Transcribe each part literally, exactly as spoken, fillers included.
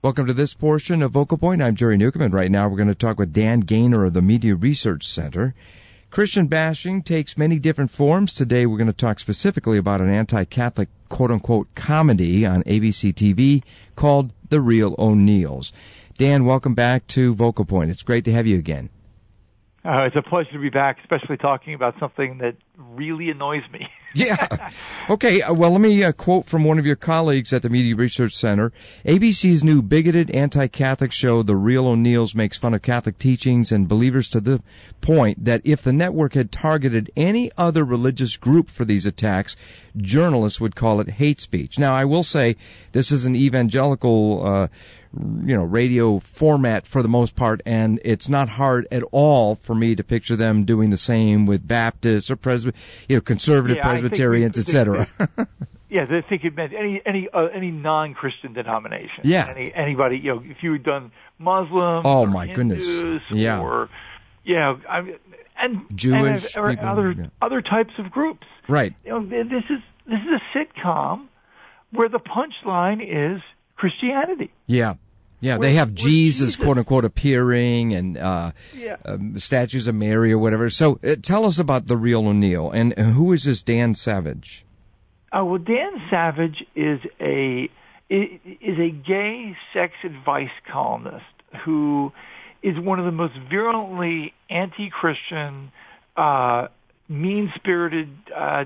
Welcome to this portion of Vocal Point. I'm Jerry Newcomb, and right now we're going to talk with Dan Gaynor of the Media Research Center. Christian bashing takes many different forms. Today we're going to talk specifically about an anti-Catholic quote-unquote comedy on A B C T V called The Real O'Neills. Dan, welcome back to Vocal Point. It's great to have you again. Uh, it's a pleasure to be back, especially talking about something that really annoys me. Yeah. Okay, uh, well, let me uh, quote from one of your colleagues at the Media Research Center. A B C's new bigoted anti-Catholic show, The Real O'Neills, makes fun of Catholic teachings and believers to the point that if the network had targeted any other religious group for these attacks, journalists would call it hate speech. Now, I will say this is an evangelical uh you know, radio format for the most part, and it's not hard at all for me to picture them doing the same with Baptists or Presby- you know, conservative yeah, Presbyterians, et cetera. Yeah, I think it meant any any uh, any non-Christian denomination. Yeah, any anybody. You know, if you had done Muslim, oh or my Hindus, goodness, yeah, or yeah, you know, I, and Jewish and, or people, other yeah. other types of groups. Right. You know, this is this is a sitcom where the punchline is Christianity. Yeah. Yeah, where, they have Jesus, Jesus, quote unquote, appearing and uh, yeah. um, statues of Mary or whatever. So uh, tell us about The Real O'Neill, and who is this Dan Savage? Oh, well, Dan Savage is a is a gay sex advice columnist who is one of the most virulently anti-Christian, uh, mean-spirited, uh,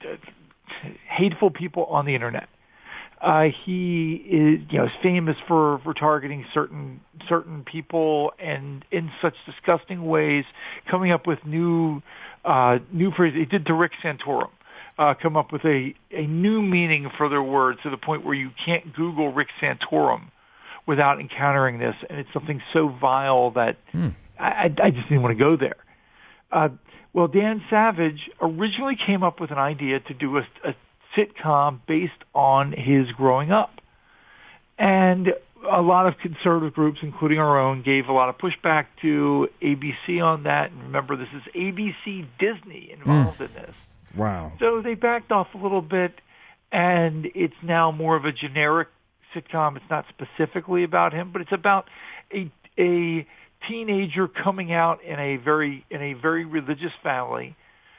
hateful people on the internet. Uh, he is, you know, is famous for, for targeting certain certain people and in such disgusting ways, coming up with new uh, new phrases. He did to Rick Santorum, uh, come up with a, a new meaning for their words to the point where you can't Google Rick Santorum without encountering this, and it's something so vile that hmm. I, I just didn't want to go there. Uh, well, Dan Savage originally came up with an idea to do a, a sitcom based on his growing up. And a lot of conservative groups, including our own, gave a lot of pushback to A B C on that. And remember, this is A B C Disney involved mm. in this. Wow. So they backed off a little bit, and it's now more of a generic sitcom. It's not specifically about him, but it's about a a teenager coming out in a very in a very religious family,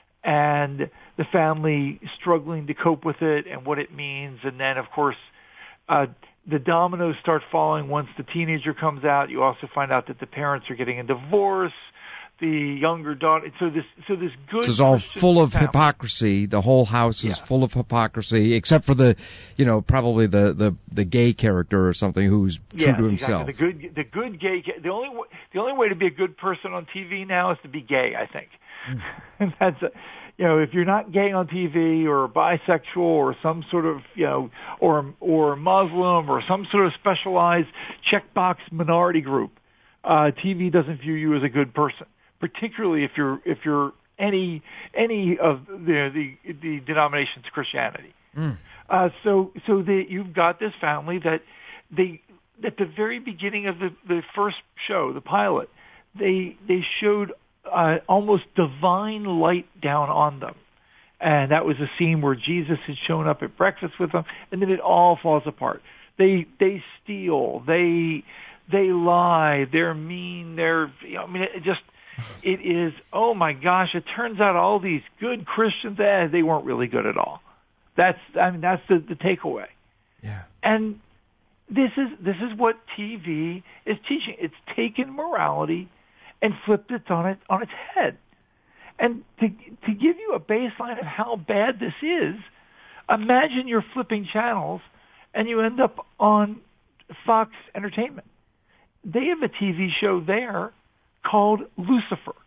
and the family struggling to cope with it and what it means. And then, of course, uh, the dominoes start falling once the teenager comes out. You also find out that the parents are getting a divorce. The younger daughter. So this, so this good. This is all Christian full of family. hypocrisy. The whole house is yeah. full of hypocrisy, except for the, you know, probably the, the, the gay character or something who's true yeah, to himself. Exactly. The good, the good gay. The only, the only way to be a good person on T V now is to be gay, I think. Mm. And that's, a, you know, if you're not gay on T V or bisexual or some sort of, you know, or or Muslim or some sort of specialized checkbox minority group, uh, T V doesn't view you as a good person. Particularly if you're if you're any any of the the, the denominations of Christianity. Mm. Uh, so so they, you've got this family that they at the very beginning of the, the first show, the pilot, they they showed uh, almost divine light down on them, and that was a scene where Jesus had shown up at breakfast with them, and then it all falls apart. They they steal, they they lie, they're mean, they're you know, I mean it just. It is, oh my gosh, it turns out all these good Christians, eh, they weren't really good at all. That's, I mean, that's the, the takeaway. Yeah. And this is, this is what T V is teaching. It's taken morality and flipped it on it, on its head. And to, to give you a baseline of how bad this is, imagine you're flipping channels and you end up on Fox Entertainment. They have a T V show there called Lucifer.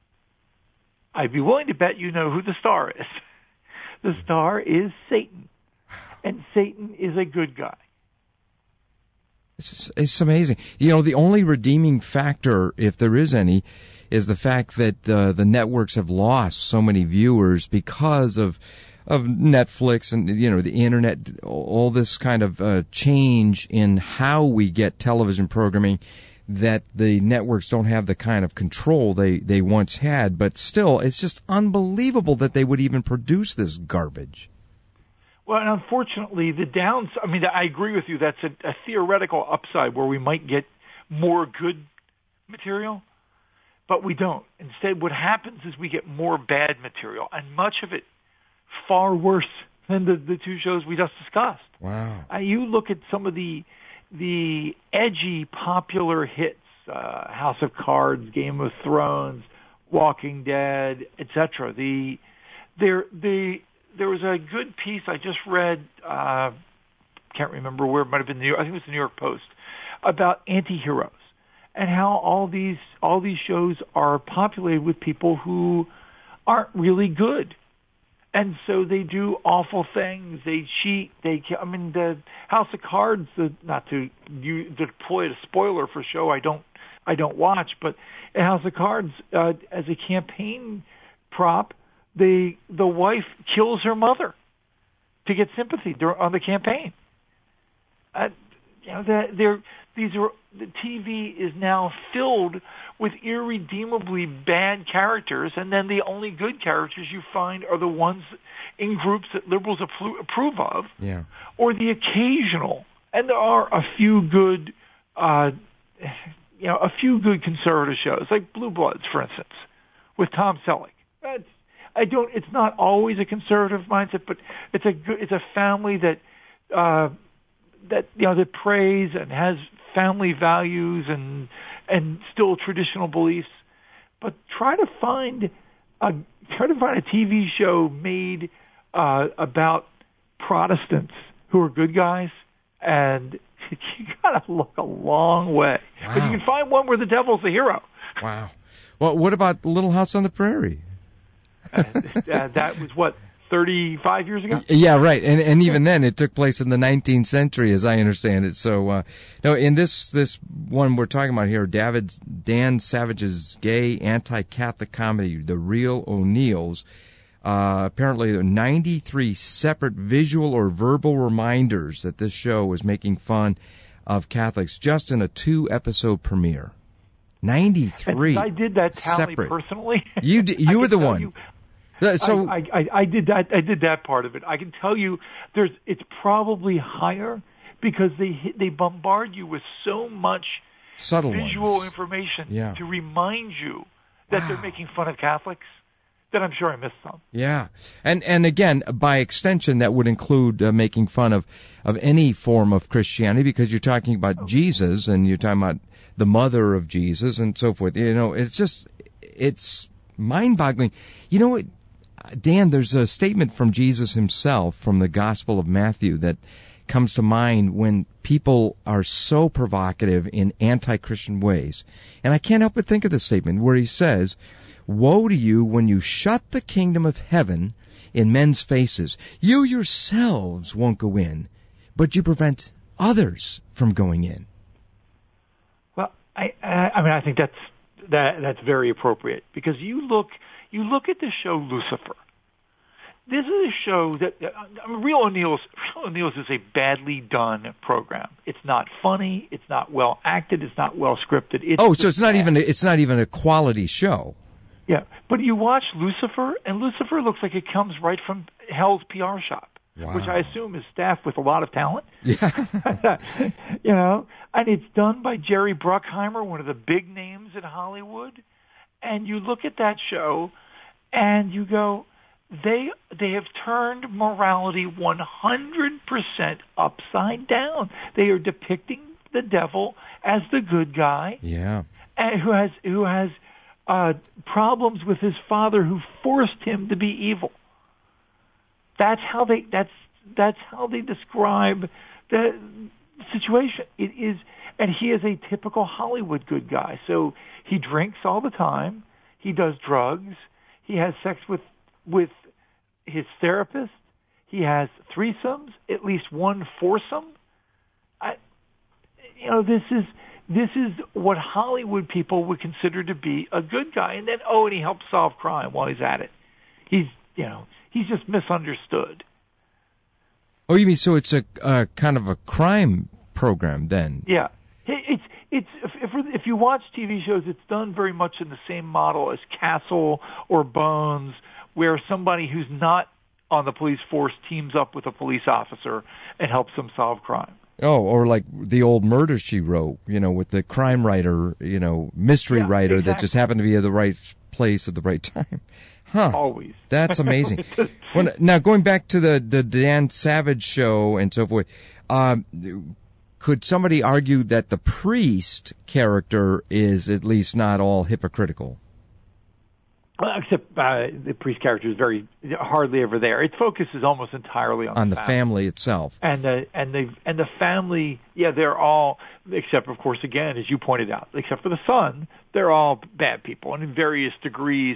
I'd be willing to bet you know who the star is. The star is Satan, and Satan is a good guy. It's, it's amazing. You know, the only redeeming factor, if there is any, is the fact that uh, the networks have lost so many viewers because of of Netflix and, you know, the internet, all this kind of uh, change in how we get television programming, that the networks don't have the kind of control they, they once had. But still, it's just unbelievable that they would even produce this garbage. Well, and unfortunately, the downs, I mean, I agree with you. That's a, a theoretical upside where we might get more good material, but we don't. Instead, what happens is we get more bad material, and much of it far worse than the, the two shows we just discussed. Wow. Uh, you look at some of the the edgy, popular hits, uh, House of Cards, Game of Thrones, Walking Dead, et cetera. The, there, the, there was a good piece I just read, uh, can't remember where, it might have been New York, I think it was the New York Post, about anti-heroes and how all these, all these shows are populated with people who aren't really good. And so they do awful things. They cheat. They, I mean, the House of Cards. The, not to you deploy a spoiler for a show I don't, I don't watch, but in House of Cards, uh, as a campaign prop, the the wife kills her mother to get sympathy during, on the campaign. Uh, you know, that they're these are the T V is now filled with irredeemably bad characters, and then the only good characters you find are the ones in groups that liberals appro- approve of, yeah. or the occasional. And there are a few good, uh, you know, a few good conservative shows like Blue Bloods, for instance, with Tom Selleck. That's, I don't. It's not always a conservative mindset, but it's a good, it's a family that uh, that you know that prays and has family values and and still traditional beliefs. But try to find a try to find a T V show made uh, about Protestants who are good guys, and you gotta look a long way. Wow. But you can find one where the devil's the hero. Wow. Well, what about Little House on the Prairie? uh, uh, that was what, thirty-five years ago? Yeah, right. And and even then, it took place in the nineteenth century, as I understand it. So, uh, no, in this this one we're talking about here, David Dan Savage's gay anti-Catholic comedy, The Real O'Neills. Uh, apparently, there are ninety-three separate visual or verbal reminders that this show was making fun of Catholics just in a two-episode premiere. ninety-three. And I did that tally separate. personally. You d- you were the one. You, so I, I, I did that. I did that part of it. I can tell you, there's. It's probably higher because they hit, they bombard you with so much subtle visual ones. information Yeah. to remind you that wow. they're making fun of Catholics. That I'm sure I missed some. Yeah, and and again, by extension, that would include uh, making fun of of any form of Christianity because you're talking about oh. Jesus and you're talking about the mother of Jesus and so forth. You know, it's just it's mind-boggling. You know what? Dan, there's a statement from Jesus himself from the Gospel of Matthew that comes to mind when people are so provocative in anti-Christian ways. And I can't help but think of this statement where he says, "Woe to you when you shut the kingdom of heaven in men's faces. You yourselves won't go in, but you prevent others from going in." Well, I, I mean, I think that's that that's very appropriate because you look you look at the show Lucifer. This is a show that I mean, Real O'Neills. Real O'Neills is a badly done program. It's not funny. It's not well acted. It's not well scripted. It's oh, so it's not bad. even it's not even a quality show. Yeah, but you watch Lucifer, and Lucifer looks like it comes right from Hell's P R shop, wow. which I assume is staffed with a lot of talent. Yeah. You know, and it's done by Jerry Bruckheimer, one of the big names in Hollywood. And you look at that show, and you go, they they have turned morality one hundred percent upside down. They are depicting the devil as the good guy, yeah, and who has who has. Uh, problems with his father who forced him to be evil. That's how they. That's that's how they describe the situation. It is, and he is a typical Hollywood good guy. So he drinks all the time. He does drugs. He has sex with with his therapist. He has threesomes, at least one foursome. I, you know, this is. This is what Hollywood people would consider to be a good guy. And then, oh, and he helps solve crime while he's at it. He's, you know, he's just misunderstood. Oh, you mean so it's a uh, kind of a crime program then? Yeah. It's, it's, if, if, if you watch T V shows, it's done very much in the same model as Castle or Bones, where somebody who's not on the police force teams up with a police officer and helps them solve crime. Oh, or like the old Murder, She Wrote, you know, with the crime writer, you know, mystery yeah, writer exactly. that just happened to be at the right place at the right time. Huh. Always. That's amazing. Well, now, going back to the, the Dan Savage show and so forth, um, could somebody argue that the priest character is at least not all hypocritical? Well, except uh, the priest character is very hardly ever there. Its focus is almost entirely on, on the the family. family itself. And the and the and the family, yeah, they're all, except of course, again, as you pointed out, except for the son, they're all bad people, and in various degrees,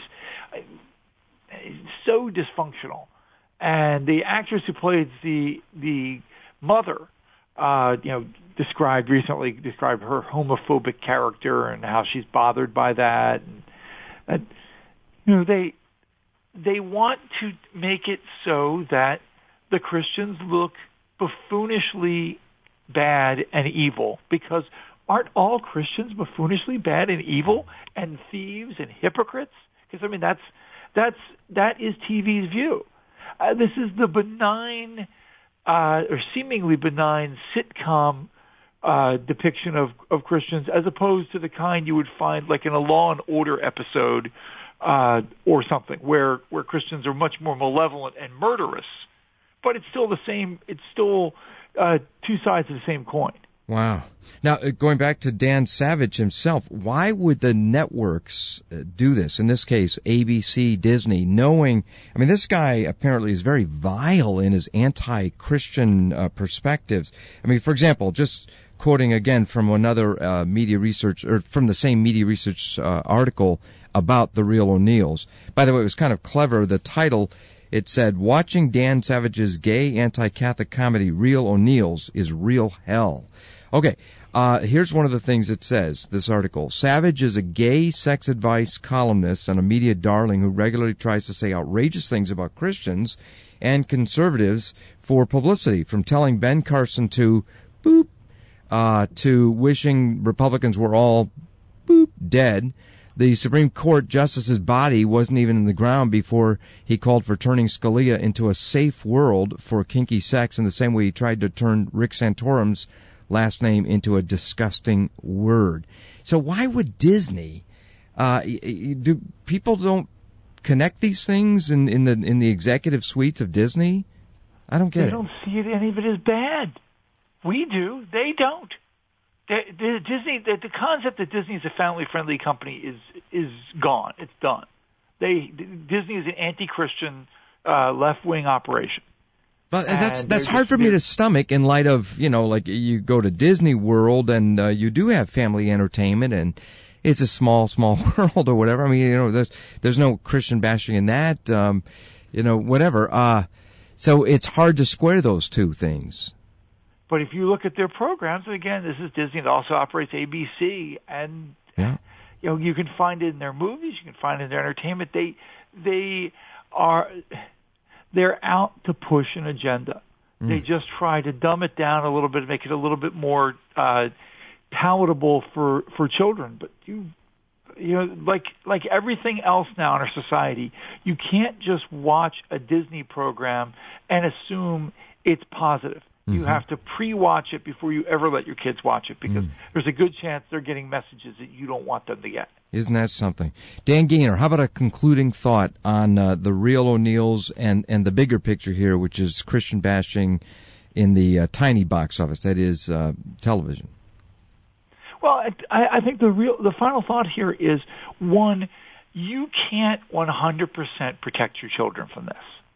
so dysfunctional. And the actress who plays the the mother, uh, you know, described recently described her homophobic character and how she's bothered by that, and, and you know, they they want to make it so that the Christians look buffoonishly bad and evil, because aren't all Christians buffoonishly bad and evil and thieves and hypocrites? Because I mean, that's that's that is T V's view. Uh, this is the benign uh, or seemingly benign sitcom uh, depiction of of Christians, as opposed to the kind you would find like in a Law and Order episode. Uh, or something where, where Christians are much more malevolent and murderous, but it's still the same. It's still uh, two sides of the same coin. Wow. Now, going back to Dan Savage himself, why would the networks uh, do this? In this case, A B C, Disney, knowing, I mean, this guy apparently is very vile in his anti-Christian uh, perspectives. I mean, for example, just quoting again from another uh, media research, or from the same media research uh, article about the Real O'Neills. By the way, it was kind of clever. The title, it said, "Watching Dan Savage's gay anti-Catholic comedy Real O'Neills is real hell." Okay, uh, here's one of the things it says, this article. Savage is a gay sex advice columnist and a media darling who regularly tries to say outrageous things about Christians and conservatives for publicity, from telling Ben Carson to boop, uh, to wishing Republicans were all boop dead. The Supreme Court justice's body wasn't even in the ground before he called for turning Scalia into a safe world for kinky sex, in the same way he tried to turn Rick Santorum's last name into a disgusting word. So why would Disney, uh, do people don't connect these things in, in the in the executive suites of Disney? I don't get they it. They don't see it, any of it as bad. We do. They don't. The, the Disney, the, the concept that Disney is a family-friendly company is is gone. It's done. They Disney is an anti-Christian, uh, left-wing operation. But that's and that's hard just, for me to stomach in light of, you know, like you go to Disney World and uh, you do have family entertainment and it's a small, small world or whatever. I mean, you know, there's there's no Christian bashing in that, um, you know, whatever. Uh, so it's hard to square those two things. But if you look at their programs, and again, this is Disney that also operates A B C, and yeah. you know, you can find it in their movies, you can find it in their entertainment. They they are they're out to push an agenda. Mm. They just try to dumb it down a little bit, make it a little bit more uh, palatable for for children. But you you know, like like everything else now in our society, you can't just watch a Disney program and assume it's positive. You mm-hmm. have to pre-watch it before you ever let your kids watch it, because mm. there's a good chance they're getting messages that you don't want them to get. Isn't that something? Dan Gaynor, how about a concluding thought on uh, the Real O'Neills and, and the bigger picture here, which is Christian bashing in the uh, tiny box office, that is uh, television? Well, I, I think the real the final thought here is, one, you can't one hundred percent protect your children from this.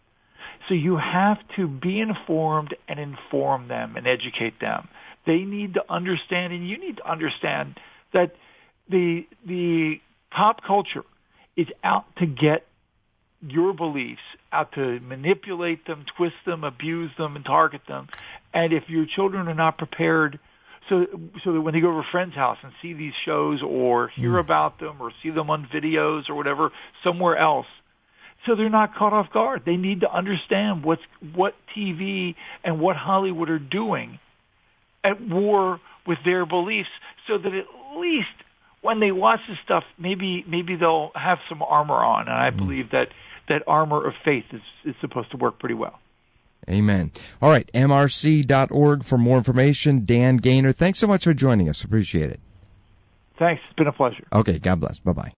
So you have to be informed and inform them and educate them. They need to understand, and you need to understand, that the the pop culture is out to get your beliefs, out to manipulate them, twist them, abuse them, and target them. And if your children are not prepared, so so that when they go to a friend's house and see these shows or hear mm. about them or see them on videos or whatever somewhere else, so they're not caught off guard. They need to understand what's what T V and what Hollywood are doing at war with their beliefs, so that at least when they watch this stuff, maybe maybe they'll have some armor on. And I mm. believe that that armor of faith is, is supposed to work pretty well. Amen. All right, M R C dot org for more information. Dan Gaynor, thanks so much for joining us. Appreciate it. Thanks. It's been a pleasure. Okay, God bless. Bye-bye.